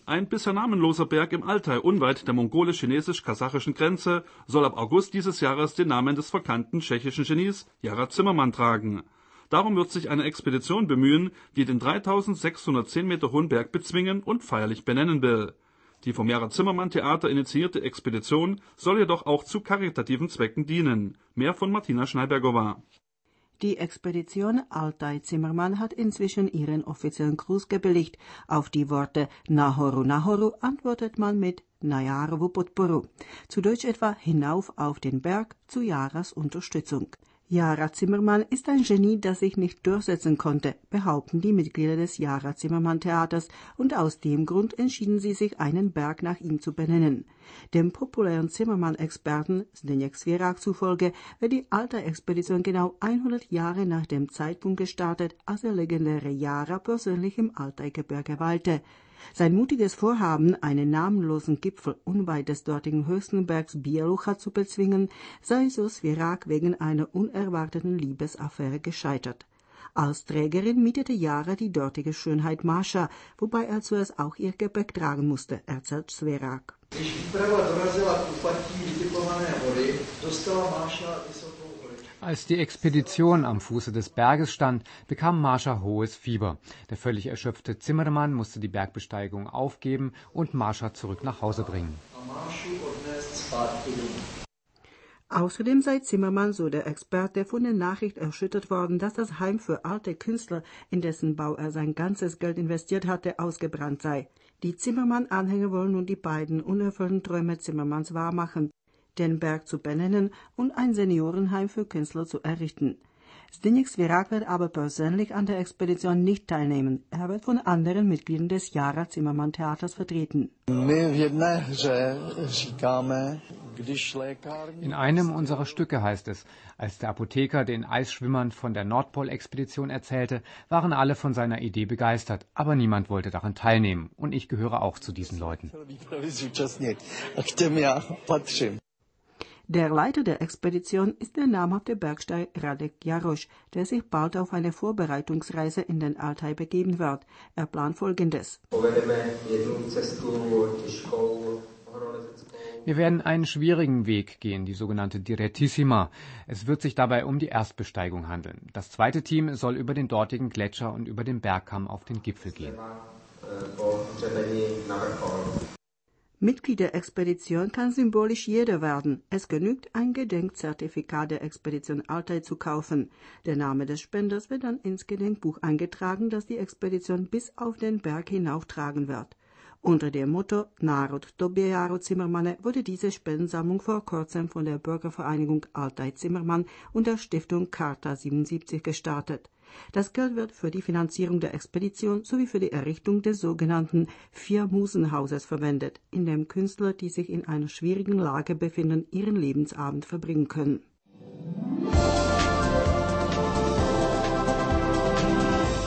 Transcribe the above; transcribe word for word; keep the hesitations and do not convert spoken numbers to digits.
Ein bisher namenloser Berg im Altai unweit der mongolisch-chinesisch-kasachischen Grenze soll ab August dieses Jahres den Namen des verkannten tschechischen Genies Jara Zimmermann tragen. Darum wird sich eine Expedition bemühen, die den dreitausendsechshundertzehn Meter hohen Berg bezwingen und feierlich benennen will. Die vom Jara Zimmermann Theater initiierte Expedition soll jedoch auch zu karitativen Zwecken dienen. Mehr von Martina Schneibergova. Die Expedition Altai Zimmermann hat inzwischen ihren offiziellen Gruß gebilligt. Auf die Worte Nahoru Nahoru antwortet man mit Najarovu Podporu. Zu Deutsch etwa hinauf auf den Berg zu Jaras Unterstützung. Jara Zimmermann ist ein Genie, das sich nicht durchsetzen konnte, behaupten die Mitglieder des Jara Zimmermann Theaters, und aus dem Grund entschieden sie sich, einen Berg nach ihm zu benennen. Dem populären Zimmermann-Experten Zdeněk Svěrák zufolge wird die Altai-Expedition genau hundert Jahre nach dem Zeitpunkt gestartet, als der legendäre Jara persönlich im Altai-Gebirge weilte. Sein mutiges Vorhaben, einen namenlosen Gipfel unweit des dortigen höchsten Bergs Bielucha zu bezwingen, sei so Svěrák wegen einer unerwarteten Liebesaffäre gescheitert. Als Trägerin mietete Jara die dortige Schönheit Mascha, wobei er zuerst auch ihr Gepäck tragen musste, erzählt Svěrák. Als die Expedition am Fuße des Berges stand, bekam Mascha hohes Fieber. Der völlig erschöpfte Zimmermann musste die Bergbesteigung aufgeben und Mascha zurück nach Hause bringen. Außerdem sei Zimmermann, so der Experte, von der Nachricht erschüttert worden, dass das Heim für alte Künstler, in dessen Bau er sein ganzes Geld investiert hatte, ausgebrannt sei. Die Zimmermann-Anhänger wollen nun die beiden unerfüllten Träume Zimmermanns wahrmachen, den Berg zu benennen und ein Seniorenheim für Künstler zu errichten. Zdeněk Svěrák wird aber persönlich an der Expedition nicht teilnehmen. Er wird von anderen Mitgliedern des Jara Zimmermann Theaters vertreten. In einem unserer Stücke heißt es, als der Apotheker den Eisschwimmern von der Nordpol-Expedition erzählte, waren alle von seiner Idee begeistert, aber niemand wollte daran teilnehmen. Und ich gehöre auch zu diesen Leuten. Der Leiter der Expedition ist der namhafte Bergsteiger Radek Jaroš, der sich bald auf eine Vorbereitungsreise in den Altai begeben wird. Er plant Folgendes. Wir werden einen schwierigen Weg gehen, die sogenannte Direttissima. Es wird sich dabei um die Erstbesteigung handeln. Das zweite Team soll über den dortigen Gletscher und über den Bergkamm auf den Gipfel gehen. Mitglied der Expedition kann symbolisch jeder werden. Es genügt, ein Gedenkzertifikat der Expedition Altai zu kaufen. Der Name des Spenders wird dann ins Gedenkbuch eingetragen, das die Expedition bis auf den Berg hinauftragen wird. Unter dem Motto Národ tobě Jaro Zimmermanne wurde diese Spendensammlung vor kurzem von der Bürgervereinigung Altai Zimmermann und der Stiftung Charta siebenundsiebzig gestartet. Das Geld wird für die Finanzierung der Expedition sowie für die Errichtung des sogenannten Vier-Musen-Hauses verwendet, in dem Künstler, die sich in einer schwierigen Lage befinden, ihren Lebensabend verbringen können.